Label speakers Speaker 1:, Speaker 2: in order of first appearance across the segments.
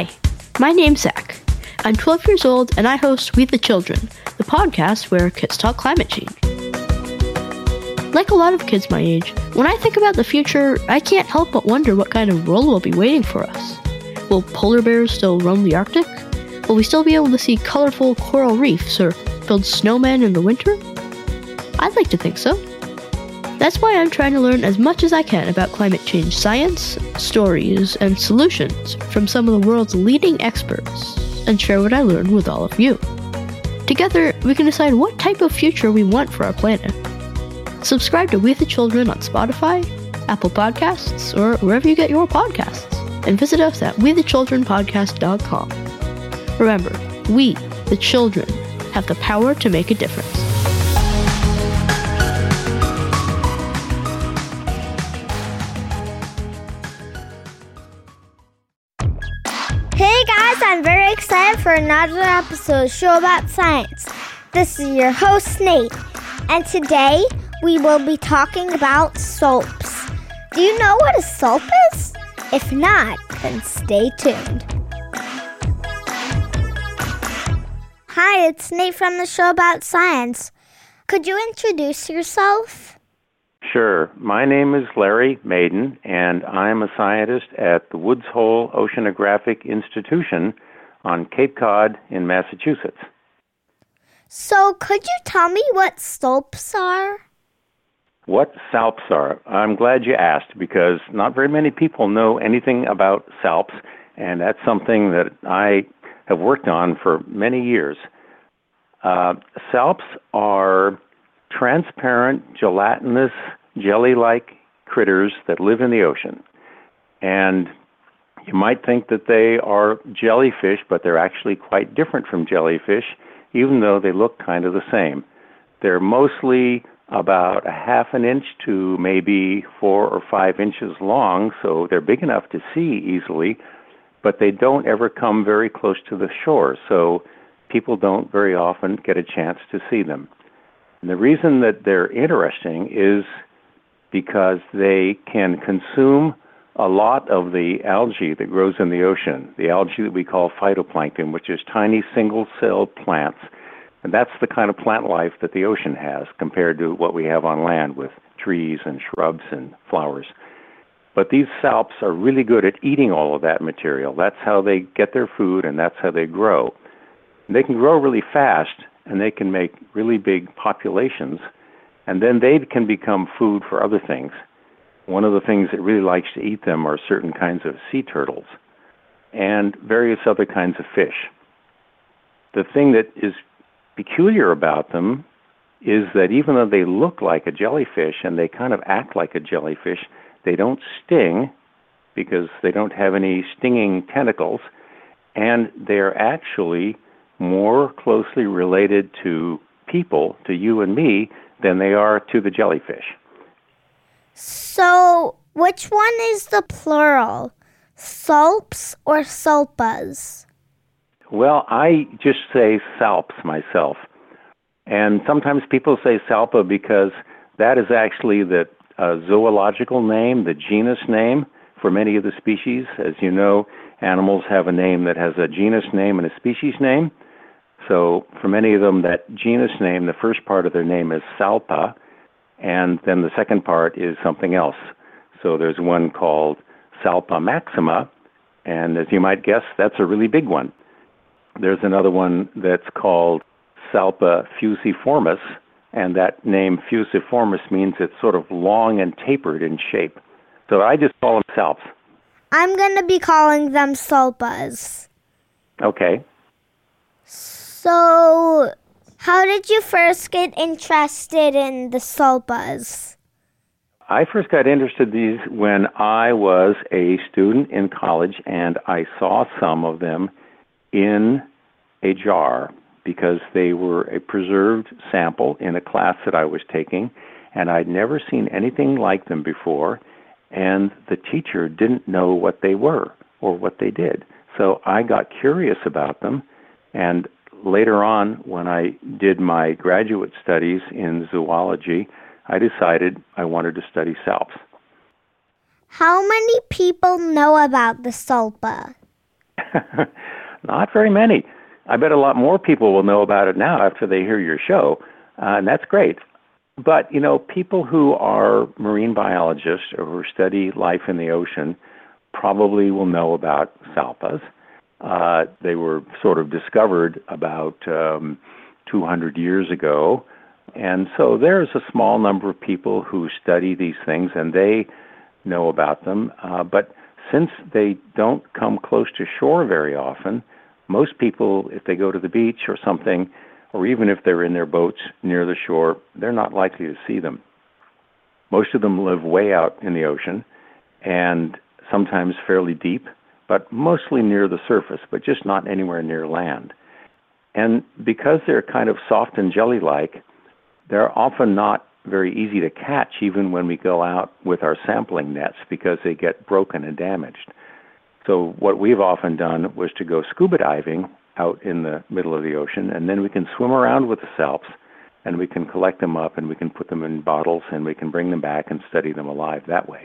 Speaker 1: Hi, my name's Zach. I'm 12 years old and I host We the Children, the podcast where kids talk climate change. Like a lot of kids my age, when I think about the future, I can't help but wonder what kind of world will be waiting for us. Will polar bears still roam the Arctic? Will we still be able to see colorful coral reefs or build snowmen in the winter? I'd like to think so. That's why I'm trying to learn as much as I can about climate change science, stories, and solutions from some of the world's leading experts, and share what I learned with all of you. Together, we can decide what type of future we want for our planet. Subscribe to We the Children on Spotify, Apple Podcasts, or wherever you get your podcasts, and visit us at wethechildrenpodcast.com. Remember, we, the children, have the power to make a difference.
Speaker 2: Hey guys, I'm very excited for another episode of Show About Science. This is your host, Nate, and today we will be talking about soaps. Do you know what a soap is? If not, then stay tuned. Hi, it's Nate from the Show About Science. Could you introduce yourself?
Speaker 3: Sure. My name is Larry Maiden, and I'm a scientist at the Woods Hole Oceanographic Institution on Cape Cod in Massachusetts.
Speaker 2: So, could you tell me what soaps are?
Speaker 3: What salps are? I'm glad you asked, because not very many people know anything about salps, and that's something that I have worked on for many years. Salps are transparent, gelatinous, jelly-like critters that live in the ocean. And you might think that they are jellyfish, but they're actually quite different from jellyfish, even though they look kind of the same. They're mostly about a half an inch to maybe 4 or 5 inches long, so they're big enough to see easily, but they don't ever come very close to the shore, so people don't very often get a chance to see them. And the reason that they're interesting is because they can consume a lot of the algae that grows in the ocean, the algae that we call phytoplankton, which is tiny single-celled plants. And that's the kind of plant life that the ocean has compared to what we have on land with trees and shrubs and flowers. But these salps are really good at eating all of that material. That's how they get their food, and that's how they grow. They can grow really fast, and they can make really big populations, and then they can become food for other things. One of the things that really likes to eat them are certain kinds of sea turtles and various other kinds of fish. The thing that is peculiar about them is that even though they look like a jellyfish and they kind of act like a jellyfish, they don't sting because they don't have any stinging tentacles, and they're actually more closely related to people, to you and me, than they are to the jellyfish.
Speaker 2: So, which one is the plural? Soaps or sopas?
Speaker 3: Well, I just say salps myself. And sometimes people say salpa because that is actually the zoological name, the genus name for many of the species. As you know, animals have a name that has a genus name and a species name. So for many of them, that genus name, the first part of their name is salpa, and then the second part is something else. So there's one called Salpa maxima, and as you might guess, that's a really big one. There's another one that's called Salpa fusiformis, and that name fusiformis means it's sort of long and tapered in shape. So I just call them salps.
Speaker 2: I'm going to be calling them sopas.
Speaker 3: Okay.
Speaker 2: So, how did you first get interested in the sopas?
Speaker 3: I first got interested in these when I was a student in college, and I saw some of them in a jar because they were a preserved sample in a class that I was taking, and I'd never seen anything like them before, and the teacher didn't know what they were or what they did. So I got curious about them, and later on, when I did my graduate studies in zoology, I decided I wanted to study salps.
Speaker 2: How many people know about the salpa?
Speaker 3: Not very many. I bet a lot more people will know about it now after they hear your show, and that's great. But, people who are marine biologists or who study life in the ocean probably will know about salpas. They were sort of discovered about 200 years ago. And so there's a small number of people who study these things, and they know about them. But since they don't come close to shore very often, most people, if they go to the beach or something, or even if they're in their boats near the shore, they're not likely to see them. Most of them live way out in the ocean, and sometimes fairly deep, but mostly near the surface, but just not anywhere near land. And because they're kind of soft and jelly-like, they're often not very easy to catch even when we go out with our sampling nets because they get broken and damaged. So what we've often done was to go scuba diving out in the middle of the ocean, and then we can swim around with the salps, and we can collect them up, and we can put them in bottles, and we can bring them back and study them alive that way.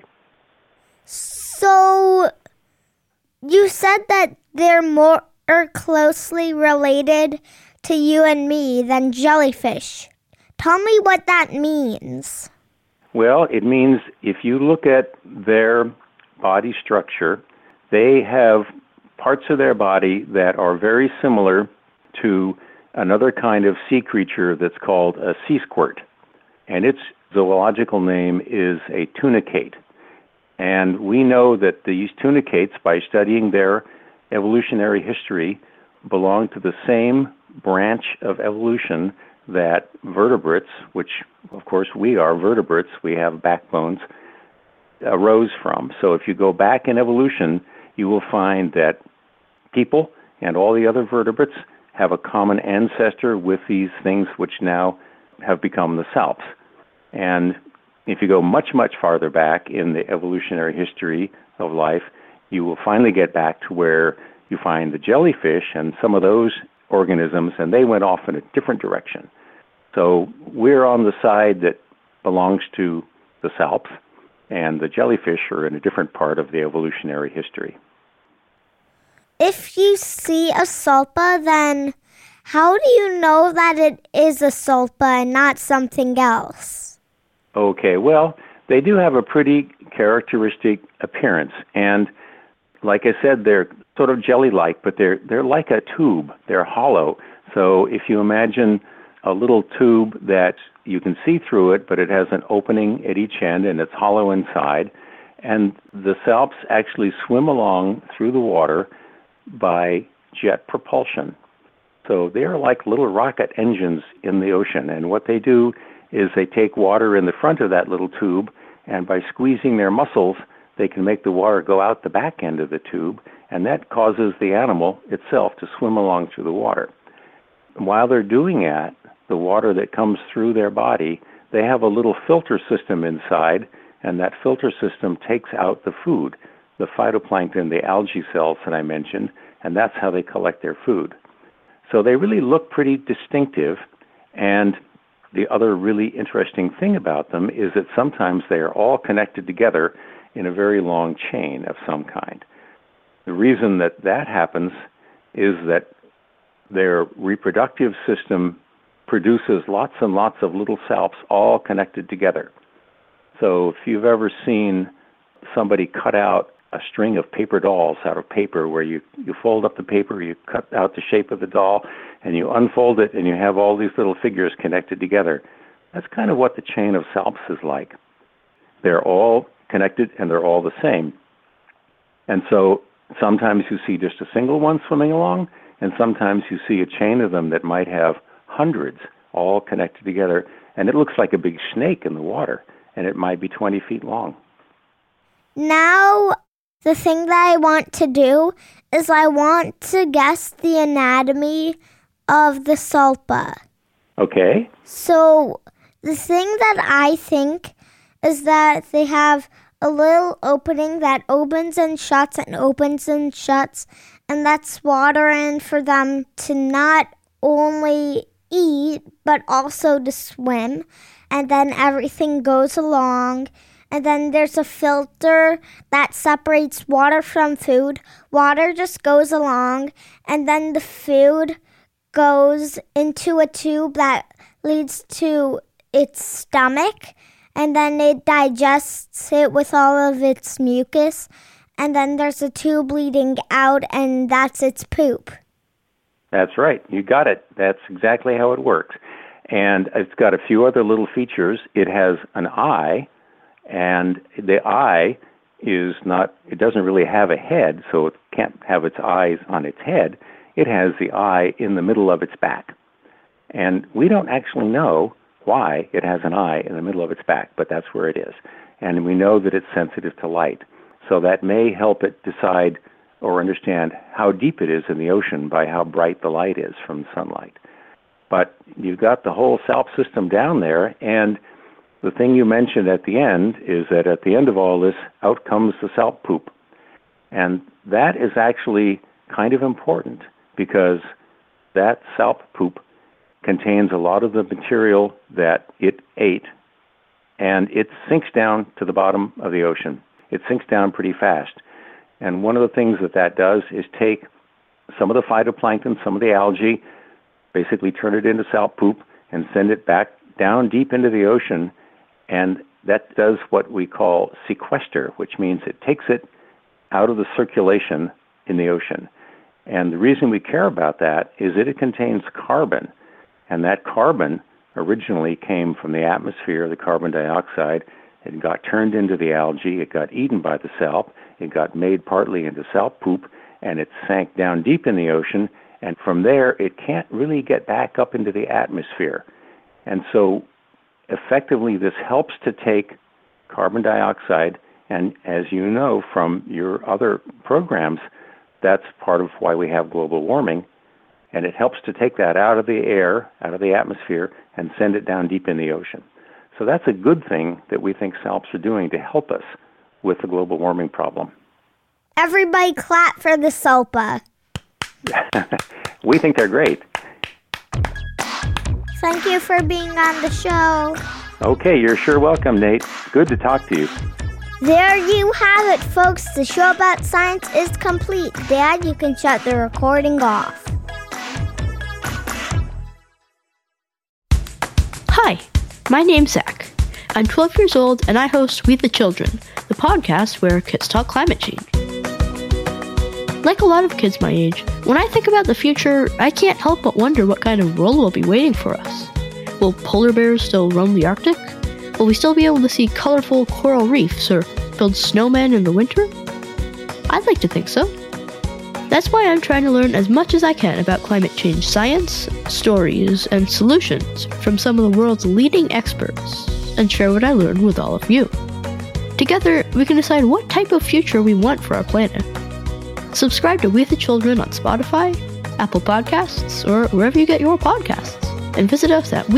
Speaker 2: So you said that they're more closely related to you and me than jellyfish. Tell me what that means.
Speaker 3: Well, it means if you look at their body structure, they have parts of their body that are very similar to another kind of sea creature that's called a sea squirt. And its zoological name is a tunicate. And we know that these tunicates, by studying their evolutionary history, belong to the same branch of evolution that vertebrates, which of course we are vertebrates, we have backbones, arose from. So if you go back in evolution, you will find that people and all the other vertebrates have a common ancestor with these things which now have become the salps. And if you go much, much farther back in the evolutionary history of life, you will finally get back to where you find the jellyfish and some of those organisms, and they went off in a different direction. So we're on the side that belongs to the salps, and the jellyfish are in a different part of the evolutionary history.
Speaker 2: If you see a salpa, then how do you know that it is a salpa and not something else?
Speaker 3: Okay, well, they do have a pretty characteristic appearance, and like I said, they're sort of jelly-like, but they're like a tube. They're hollow. So if you imagine a little tube that you can see through it, but it has an opening at each end, and it's hollow inside, and the salps actually swim along through the water by jet propulsion. So they are like little rocket engines in the ocean, and what they do is they take water in the front of that little tube, and by squeezing their muscles, they can make the water go out the back end of the tube, and that causes the animal itself to swim along through the water. And while they're doing that, the water that comes through their body, they have a little filter system inside, and that filter system takes out the food, the phytoplankton, the algae cells that I mentioned, and that's how they collect their food. So they really look pretty distinctive, and the other really interesting thing about them is that sometimes they are all connected together in a very long chain of some kind. The reason that that happens is that their reproductive system produces lots and lots of little salps all connected together. So if you've ever seen somebody cut out a string of paper dolls out of paper where you fold up the paper, you cut out the shape of the doll, and you unfold it, and you have all these little figures connected together, that's kind of what the chain of salps is like. They're all connected, and they're all the same. And so sometimes you see just a single one swimming along, and sometimes you see a chain of them that might have hundreds all connected together, and it looks like a big snake in the water, and it might be 20 feet long.
Speaker 2: Now, the thing that I want to do is I want to guess the anatomy of the salpa.
Speaker 3: Okay.
Speaker 2: So, the thing that I think is that they have a little opening that opens and shuts, and that's water in for them to not only eat, but also to swim. And then everything goes along, and then there's a filter that separates water from food. Water just goes along, and then the food goes into a tube that leads to its stomach, and then it digests it with all of its mucus, and then there's a tube leading out, and that's its poop.
Speaker 3: That's right. You got it. That's exactly how it works. And it's got a few other little features. It has an eye, and the eye it doesn't really have a head, so it can't have its eyes on its head. It has the eye in the middle of its back. And we don't actually know why it has an eye in the middle of its back, but that's where it is. And we know that it's sensitive to light. So that may help it decide or understand how deep it is in the ocean by how bright the light is from sunlight. But you've got the whole SALP system down there, and the thing you mentioned at the end is that at the end of all this, out comes the SALP poop. And that is actually kind of important because that SALP poop contains a lot of the material that it ate, and it sinks down to the bottom of the ocean. It sinks down pretty fast. And one of the things that does is take some of the phytoplankton, some of the algae, basically turn it into SALP poop and send it back down deep into the ocean, and that does what we call sequester, which means it takes it out of the circulation in the ocean. And the reason we care about that is that it contains carbon, and that carbon originally came from the atmosphere, the carbon dioxide. It got turned into the algae, it got eaten by the SALP, it got made partly into SALP poop, and it sank down deep in the ocean, and from there it can't really get back up into the atmosphere. And so effectively this helps to take carbon dioxide, and as you know from your other programs, that's part of why we have global warming, and it helps to take that out of the air, out of the atmosphere, and send it down deep in the ocean. So that's a good thing that we think SALPs are doing to help us with the global warming problem.
Speaker 2: Everybody clap for the SALPA.
Speaker 3: We think they're great.
Speaker 2: Thank you for being on the show.
Speaker 3: Okay, you're sure welcome, Nate. Good to talk to you.
Speaker 2: There you have it, folks. The show about science is complete. Dad, you can shut the recording off.
Speaker 1: Hi, my name's Zach. I'm 12 years old, and I host We the Children, the podcast where kids talk climate change. Like a lot of kids my age, when I think about the future, I can't help but wonder what kind of world will be waiting for us. Will polar bears still roam the Arctic? Will we still be able to see colorful coral reefs or build snowmen in the winter? I'd like to think so. That's why I'm trying to learn as much as I can about climate change science, stories, and solutions from some of the world's leading experts, and share what I learned with all of you. Together, we can decide what type of future we want for our planet. Subscribe to We the Children on Spotify, Apple Podcasts, or wherever you get your podcasts, and visit us at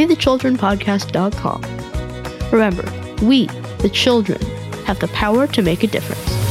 Speaker 1: wethechildrenpodcast.com. Remember, we, the children, have the power to make a difference.